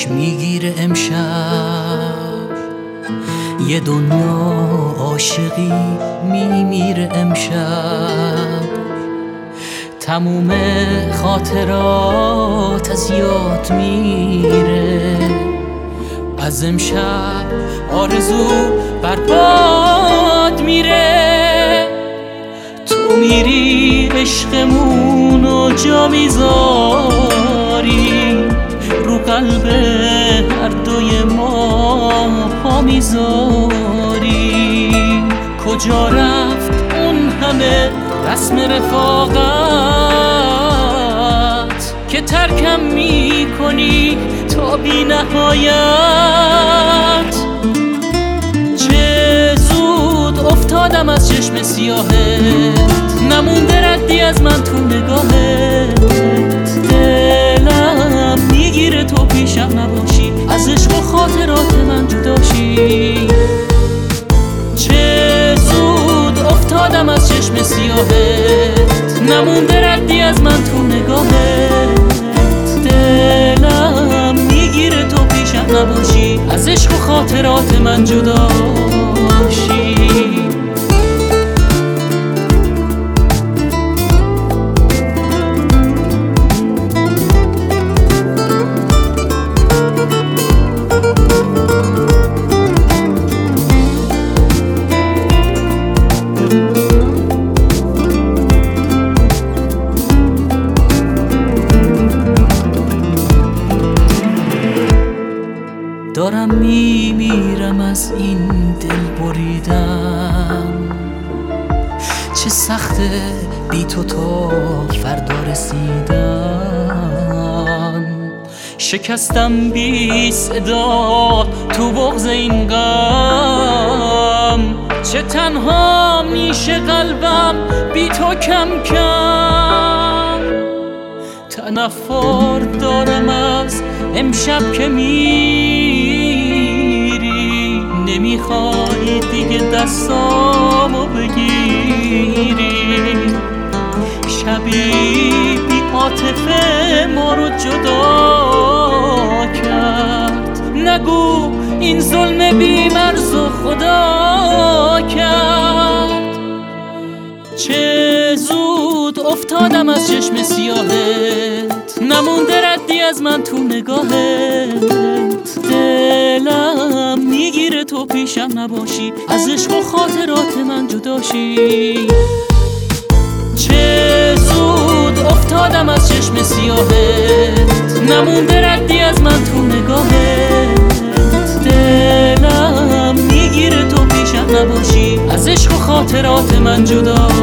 میگیره امشب، یه دنیا عاشقی میمیره امشب. تموم خاطرات از یاد میره، از امشب آرزو برباد میره. تو میری عشقمونو جا میذاری، رو قلب هر دوی ما پا میذاری. کجا رفت اون همه رسم رفاقت که ترکم میکنی تا بی نهایت؟ چه زود افتادم از چشم سیاهت، نمونده ردی از من تو نگاهت. دلم میگیره تو پیشم نباشی، از عشق و خاطرات من جداشی. چه زود افتادم از چشم سیاهت، نمونده ردی از من تو نگاهت. دلم میگیره تو پیشم نباشی، از عشق و خاطرات من جداشی. دارم میمیرم از این دل بریدن، چه سخته بی تو تا فردا رسیدن. شکستم بی صدا تو بغض این غم، چه تنها میشه قلبم بی تو کم کم. تنفر دارم از امشب که میری، نمیخوای دیگه دستامو بگیری. شبی بی عاطفه ما رو جدا کرد، نگو این ظلم بی مرز و خدا کرد. چه زود افتادم از چشم سیاهت، نمونده ردی از من تو نگاهت. دلم میگیره تو پیشم نباشی، از عشق و خاطرات من جداشی. چه زود افتادم از چشم سیاهت، نمونده ردی از من تو نگاهت. دلم میگیره تو پیشم نباشی، از عشق و خاطرات من جدا.